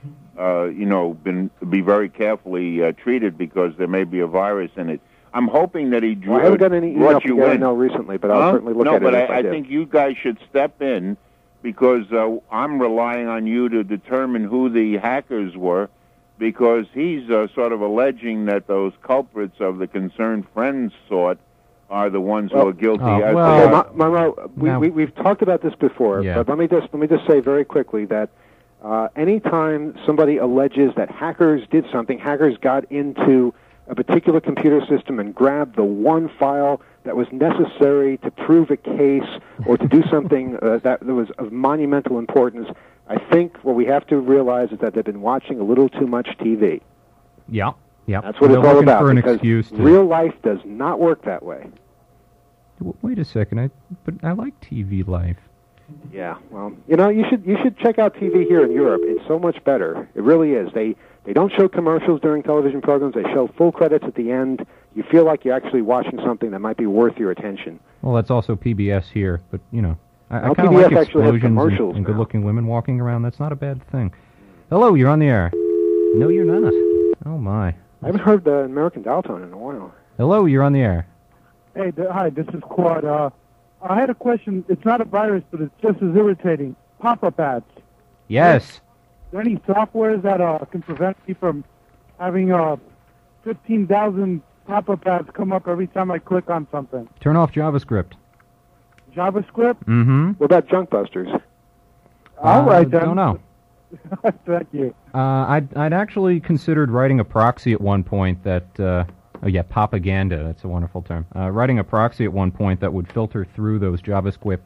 be very carefully treated because there may be a virus in it. I'm hoping that he I haven't got any email brought from you Gary in. Knoll recently, but I'll certainly look no, at it but if I do. think you guys should step in because I'm relying on you to determine who the hackers were because he's sort of alleging that those culprits of the Concerned Friends sort are the ones who are guilty. Monroe, we've talked about this before, but let me just say very quickly that anytime somebody alleges that hackers did something, hackers got into a particular computer system and grabbed the one file that was necessary to prove a case or to do something that was of monumental importance, I think what we have to realize is that they've been watching a little too much TV. Yeah. That's what They're it's all looking about. for an because excuse to... real life does not work that way. Wait a second. But I like TV life. Yeah, well, you should check out TV here in Europe. It's so much better. It really is. They don't show commercials during television programs. They show full credits at the end. You feel like you're actually watching something that might be worth your attention. Well, that's also PBS here, but I Now, kind of PBS like actually has explosions commercials and good-looking women walking around. That's not a bad thing. Hello, you're on the air. No, you're not. Oh my. I haven't heard the American Dial Tone in a while. Hello, you're on the air. Hey, hi, this is Quad. I had a question. It's not a virus, but it's just as irritating. Pop-up ads. Yes. Is there any software that can prevent me from having 15,000 pop-up ads come up every time I click on something? Turn off JavaScript. JavaScript? Mm-hmm. What about Junk Busters? All right, then. Don't know. Thank you. I'd actually considered writing a proxy at one point that... propaganda. That's a wonderful term. Writing a proxy at one point that would filter through those JavaScript.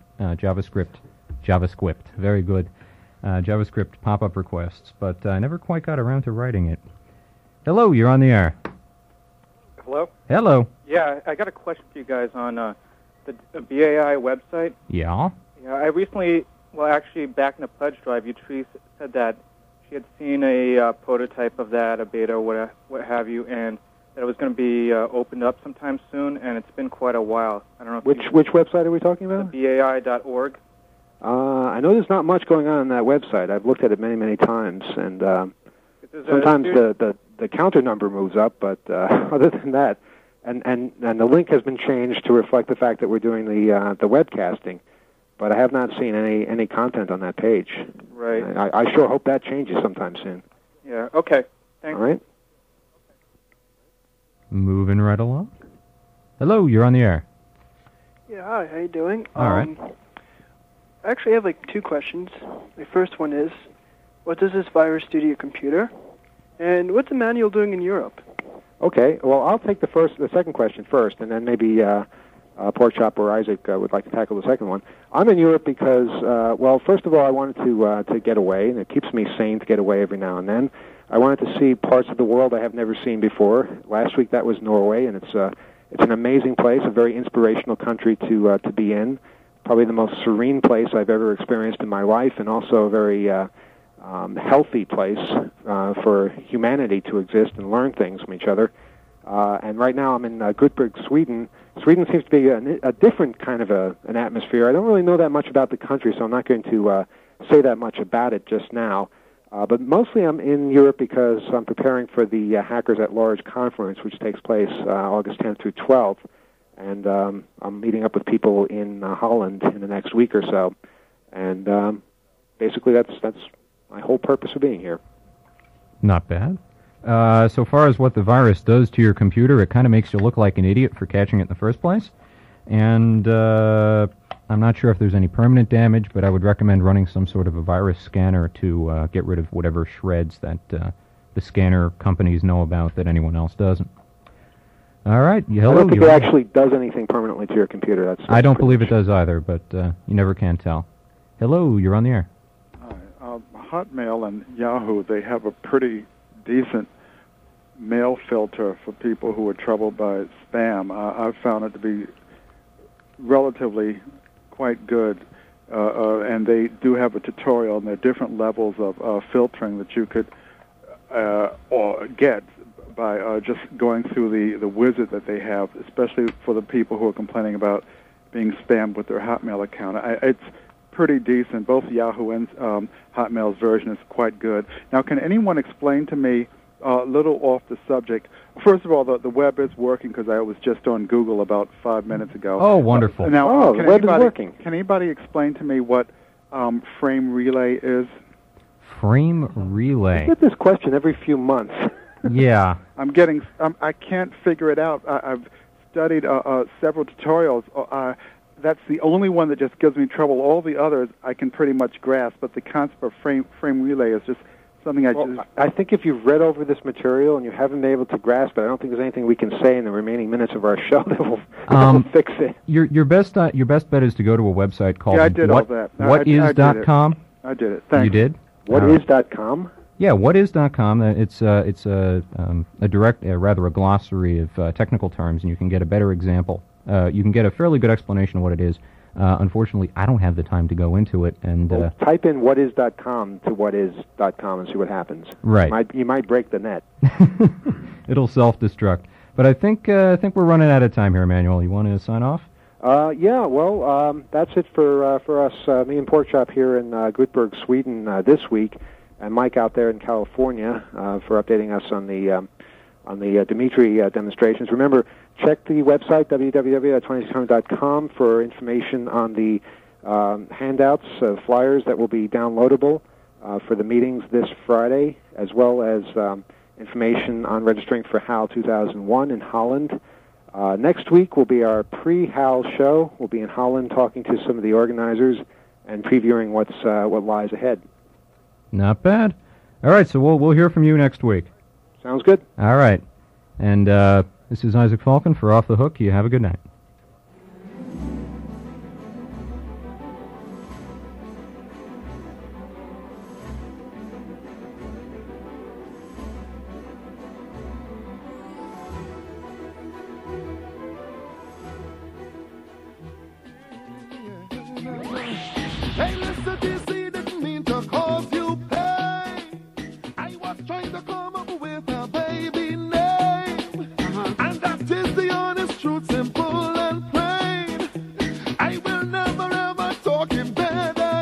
Very good. JavaScript pop-up requests, but I never quite got around to writing it. Hello, you're on the air. Hello? Hello. Yeah, I got a question for you guys on the BAI website. Yeah? Yeah, I recently, actually, back in the pledge drive, Utrice said that she had seen a prototype of that, a beta, what have you, and that it was going to be opened up sometime soon, and it's been quite a while. I don't know if Which website are we talking about? BAI.org. I know there's not much going on that website. I've looked at it many, many times, and sometimes the counter number moves up, but other than that, and the link has been changed to reflect the fact that we're doing the webcasting, but I have not seen any content on that page. Right. I sure hope that changes sometime soon. Yeah. Okay. Thanks. All right. Moving right along. Hello, you're on the air. Yeah, hi, how you doing? All right. I actually have like two questions. The first one is, what does this virus do to your computer? And what's the manual doing in Europe? Okay, well, I'll take the second question first, and then maybe Porkchop or Isaac would like to tackle the second one. I'm in Europe because, well, first of all, I wanted to get away, and it keeps me sane to get away every now and then. I wanted to see parts of the world I have never seen before. Last week that was Norway, and it's an amazing place, a very inspirational country to be in. Probably the most serene place I've ever experienced in my life, and also a very healthy place for humanity to exist and learn things from each other. And right now I'm in Gothenburg, Sweden. Sweden seems to be a different kind of an atmosphere. I don't really know that much about the country, so I'm not going to say that much about it just now. But mostly I'm in Europe because I'm preparing for the Hackers at Large conference, which takes place August 10th through 12th. And I'm meeting up with people in Holland in the next week or so. And basically that's my whole purpose of being here. Not bad. So far as what the virus does to your computer, it kind of makes you look like an idiot for catching it in the first place. And I'm not sure if there's any permanent damage, but I would recommend running some sort of a virus scanner to get rid of whatever shreds that the scanner companies know about that anyone else doesn't. All right. Hello, I don't think it actually does anything permanently to your computer. That's I don't believe it does either, but you never can tell. Hello, you're on the air. Hotmail and Yahoo, they have a pretty decent mail filter for people who are troubled by spam. I've found it to be relatively quite good, and they do have a tutorial, and there are different levels of filtering that you could or get by just going through the wizard that they have, especially for the people who are complaining about being spammed with their Hotmail account. It's pretty decent. Both Yahoo and Hotmail's version is quite good. Now, can anyone explain to me, a little off the subject, first of all, the web is working because I was just on Google about 5 minutes ago. Oh, wonderful. Now, the web is working. Can anybody explain to me what frame relay is? Frame relay? I get this question every few months. Yeah. I can't figure it out. I've studied several tutorials. That's the only one that just gives me trouble. All the others I can pretty much grasp, but the concept of frame relay is just something I think if you've read over this material and you haven't been able to grasp it, I don't think there's anything we can say in the remaining minutes of our show that will fix it. Your best bet is to go to a website called I did all that. Whatis.com. I did it. Thanks. You did? Whatis.com? Yeah, whatis.com. It's a glossary of technical terms, and you can get a better example. You can get a fairly good explanation of what it is. Unfortunately, I don't have the time to go into it. And type in whatis.com to whatis.com and see what happens. Right. You might break the net. It'll self-destruct. But I think we're running out of time here, Emmanuel. You want to sign off? Yeah. Well, that's it for us. Me and Porkchop here in Gothenburg, Sweden this week, and Mike out there in California for updating us on the Dimitri demonstrations. Remember, check the website, www.20turn.com, for information on the handouts, flyers that will be downloadable for the meetings this Friday, as well as information on registering for HAL 2001 in Holland. Next week will be our pre-HAL show. We'll be in Holland talking to some of the organizers and previewing what lies ahead. Not bad. All right, so we'll hear from you next week. Sounds good. All right. And this is Isaac Falcon for Off the Hook. You have a good night. Hey, listen, DC didn't mean to cause you pain. I was trying to come up with a baby name. And that is the honest truth, simple and plain. I will never ever talk in bed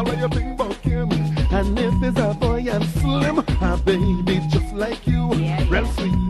what you think about Kim. And if it's a boy and slim, a baby just like you, real sweet.